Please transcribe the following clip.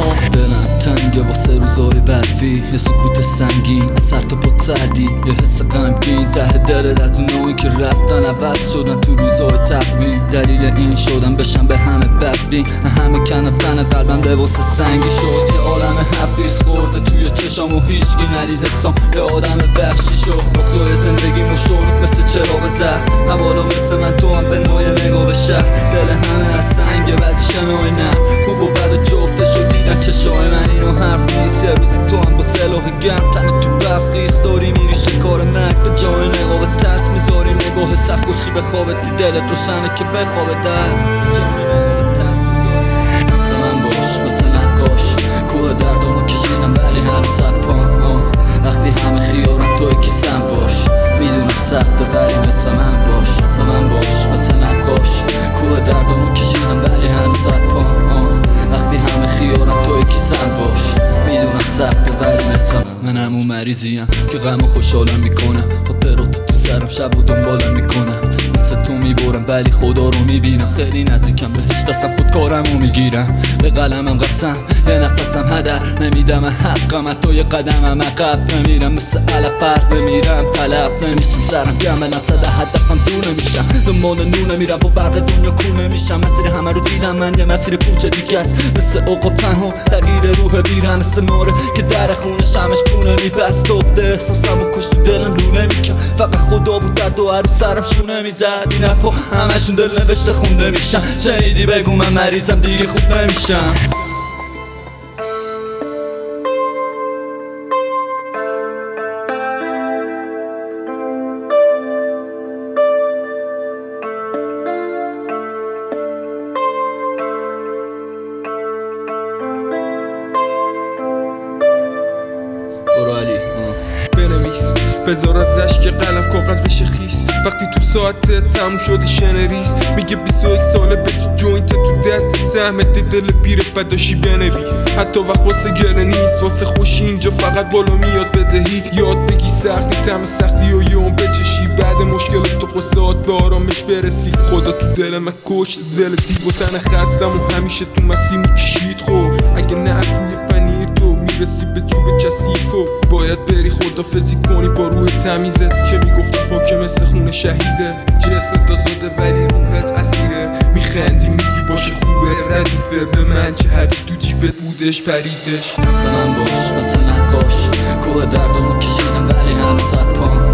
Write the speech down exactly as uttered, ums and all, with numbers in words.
دلم تنگه واسه روزای برفی، یه سکوت سنگین از سر تا پا سردی، یه حس غمگین ته دلت از اونایی که رفتن عوض شدن تو روزای تقویم. دلیل این شدن بشن به همه بدبین، همه کنه تن قلبم لباس سنگی شد. یه عالم حفیظ خورده توی چشام و هیچکی ندید حسام، یه آدم وحشی شد. نقطه زندگی مشترک مثل چراغ زرد، حوالا مثل من تو هم به نوع نگاه به شهر. دل همه از سنگه بعضی شنای نرم، خوب و بد و جفته شد دیدن چشای من. اینو حرف نیست، یه روزی تو هم با سلاح گرم تنه تو برف نیست داری میری شکار مرگ. به جای نگاه به ترس میذاری نگاه سرخوشی به خوابت، دی دلت روشنه که بخوابه در. به جای نگاه به ترس میذاری مثل من باش، مثل نقاش کوه دردامو کشیدم ولی هنوز سپان. وقتی همه خیارن توی کیسم باش، میدونم سخته ولی مثل من باش. مثل من باش، مثل نقاش کوه دردامو کشیدم ولی هنوز سپان. وقتی همه خیارن توی کیسم باش، میدونم سخته ولی مثل من. من همون مریضیم که غم و خوشحالم میکنه، خاطرات تو سرم شب و دنبالم میکنه. مثل تو میبرم ولی خدا رو میبینم، خیلی نزدیکم بهش دستم خود کارمو میگیرم. به قلمم قسم یه نفسم هدر نمیدم حقم، حتی یه قدمم عقب نمیرم. مثل علف فرض میرم طلب نمیشم، سرم گم به نصد هدفم دور نمیشم. دنبال نور نمیرم با برق دنیا کور نمیشم. مسیر همه رو دیدم من، یه مسیر کوچه دیگه است. مثل اوقات پنهان درگیر روح بیرم، مثل ماره که در خونه شمش پونه میبست. افته احساسم و کش تو دلم رو نمیکن، فقط خدا بود درد و عروس سرم شونه میزد. این حرفا همشون دل نوشته خونده میشن، شنیدی بگو من مریضم دیگه خوب نمیشم. بنویس بذار از اشک قلم کاغذ بشه خیس. وقتی تو ساعت تموم شده شنریز، میگه بیست و یک ساله به تو جوینت تو دست زحمت دل پیره بداشی بنویس. حتی وقت واسه گره نیست، واسه خوشی اینجا فقط بالا میاد بدهی. یاد بگی سختی تم سختی و یه اون بچشی، بعد مشکلات تو قصات به آرامش برسی. خدا تو دل من کشت دل تیب و تن خستم و همیشه تو مسیر میکشید. خب اگه نه روی پنیر تو میرسی به چوب کثیف و باید بری خدافزی کنی با روح تمیزت که میگفتم پاکه مثل خون شهیده. جسمت آزاده ولی روحت اسیره، میخندی میگی باشه خوبه ردیفه به من چه حریف تو جیبت بودش پریدش. مثل من باش، مثل نقاش کوه دردامو کشیدم ولی هنوز سپان.